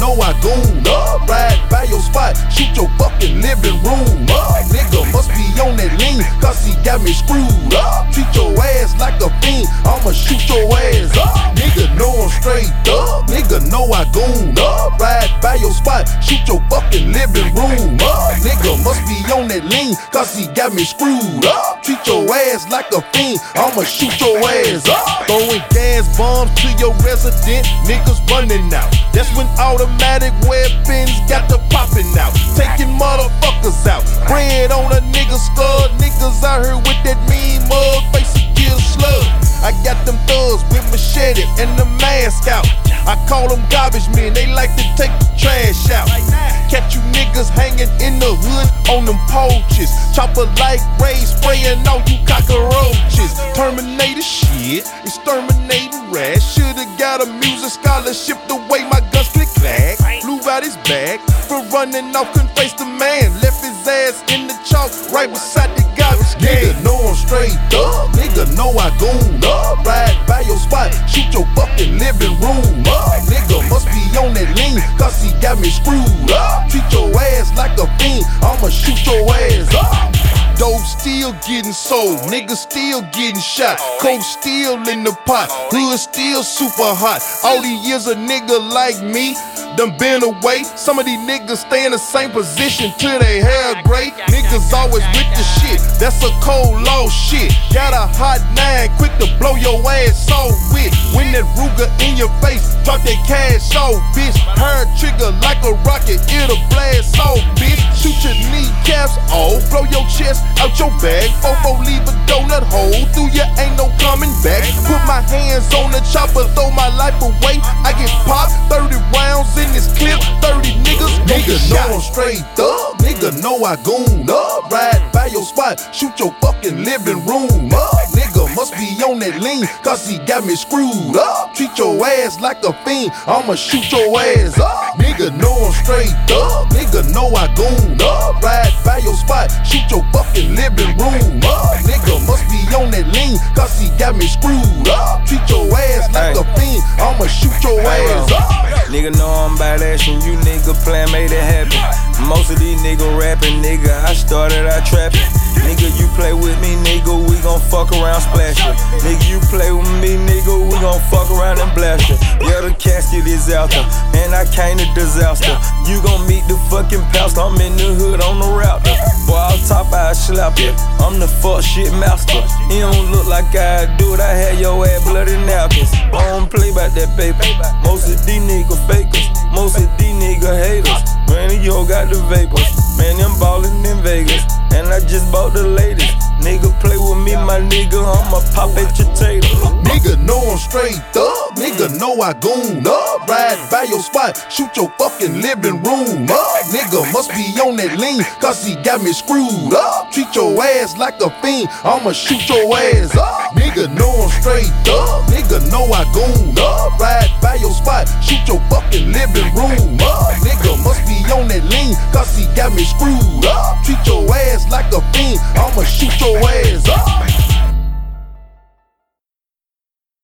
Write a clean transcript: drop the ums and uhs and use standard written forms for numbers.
know I goon up. Ride by your spot, shoot your fucking living room up. Nigga must be on that lean, cause he got me screwed up. Treat your ass like a fiend, I'ma shoot your ass up. Nigga know I'm straight up, nigga know I goon up. Ride by your spot, shoot your fucking living room up. Nigga must be on that lean, cause he got me screwed up. Treat your ass like a fiend, I'ma shoot your ass up. Throwing gas bombs to your resident, niggas running out. That's when automatic weapons got the popping out. Taking motherfuckers out, bread on a nigga's skull. Niggas out here with that mean mug, face a kill slug. I got them thugs with machete and the mask out. I call them garbage men, they like to take the trash out. Catch you niggas hanging in the hood on them porches. Chopper like Ray spraying all you cockroaches. Terminator shit, exterminating rats. Shoulda got a music scholarship the way my guns click clack. Blew out his back for running off, couldn't face the man. Left his ass in the chalk right beside the garbage can. Nigga know I'm straight up, nigga know I goon up. Ride by your spot, shoot your fucking living room up. Nigga must be on that lean, cause he got me screwed up. Treat your ass like a fiend, I'ma shoot your ass up. Dope still getting sold, niggas still getting shot. Coke still in the pot, hood still super hot. All these years a nigga like me done been away. Some of these niggas stay in the same position till they hair gray. Niggas always with the shit, that's a cold law shit. Got a hot 9, quick to blow your ass off with. When that Ruger in your face, drop that cash off, bitch. Hair trigger like a rocket, it'll blast off, bitch. Shoot your kneecaps off, blow your chest out your bag. Fofo leave a donut hole through you, ain't no coming back. Put my hands on the chopper, throw my life away. I get popped, 30 rounds in this clip, 30 niggas. Nigga know I'm straight up, nigga know I goon up. Ride by your spot, shoot your fucking living room up. Nigga must be on that lean, cause he got me screwed up. Treat your ass like a fiend, I'ma shoot your ass up. Nigga know I'm straight up, nigga know I goon up. Ride by your spot, shoot your fucking living room up. Nigga must be on that lean, cause he got me screwed up. Treat your ass like a fiend, I'ma shoot your ass up. Nigga know I'm badass and you nigga plan made it happen. Most of these nigga rapping, nigga, I started out trapping. Nigga, you play with me, nigga, we gon' fuck around, splash you. Nigga, you play with me, nigga, we gon' fuck around and blast you. Yeah, the casket is out there, and I came to disaster. You gon' meet the fucking pastor, I'm in the hood on the route. Boy, I'll top, I slap you. I'm the fuck shit master. He don't look like I do it, I had your ass bloody napkins. I don't play about that paper. Most of these nigga fakers, most of these nigga haters. Man, you got the vapors. Man, I'm ballin' in Vegas, and I just bought the latest. Nigga play with me, my nigga, I'ma pop at your tater. Nigga know I'm straight up, nigga know I goon up. Ride by your spot, shoot your fucking living room up. Nigga must be on that lean, cause he got me screwed up. Treat your ass like a fiend, I'ma shoot your ass up. Nigga know I'm straight up, nigga know I goon up. Ride by your spot, shoot your fucking living room up. Nigga must be on that lean, cause he got me screwed up. Treat your ass like a fiend, I'ma shoot your ass up.